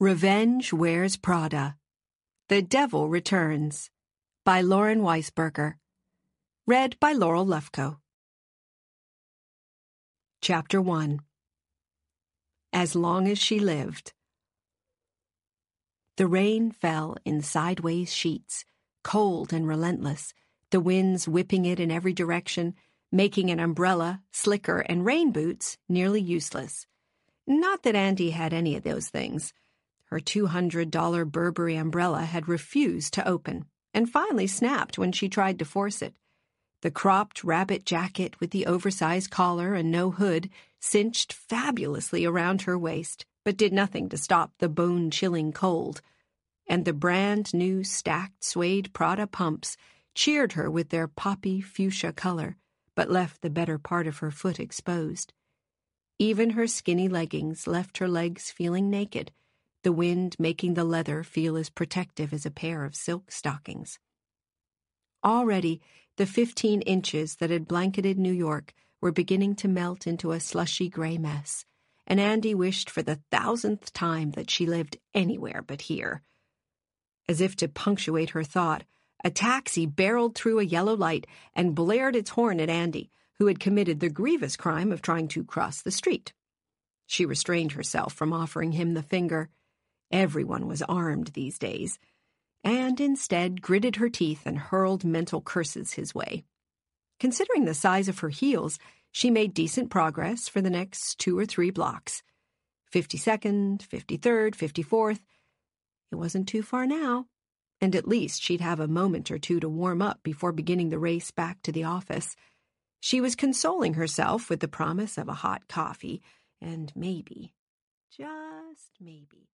Revenge Wears Prada. The Devil Returns by Lauren Weisberger. Read by Laurel Lefkoe. Chapter 1. As Long as She Lived. The rain fell in sideways sheets, cold and relentless, the winds whipping it in every direction, making an umbrella, slicker, and rain boots nearly useless. Not that Andy had any of those things. Her $200 Burberry umbrella had refused to open, and finally snapped when she tried to force it. The cropped rabbit jacket with the oversized collar and no hood cinched fabulously around her waist, but did nothing to stop the bone-chilling cold. And the brand-new stacked suede Prada pumps cheered her with their poppy fuchsia color, but left the better part of her foot exposed. Even her skinny leggings left her legs feeling naked, the wind making the leather feel as protective as a pair of silk stockings. Already, the 15 inches that had blanketed New York were beginning to melt into a slushy gray mess, and Andy wished for the 1,000th time that she lived anywhere but here. As if to punctuate her thought, a taxi barreled through a yellow light and blared its horn at Andy, who had committed the grievous crime of trying to cross the street. She restrained herself from offering him the finger. Everyone was armed these days, and instead gritted her teeth and hurled mental curses his way. Considering the size of her heels, she made decent progress for the next 2 or 3 blocks. 52nd, 53rd, 54th. It wasn't too far now, and at least she'd have a moment or two to warm up before beginning the race back to the office. She was consoling herself with the promise of a hot coffee, and maybe, just maybe,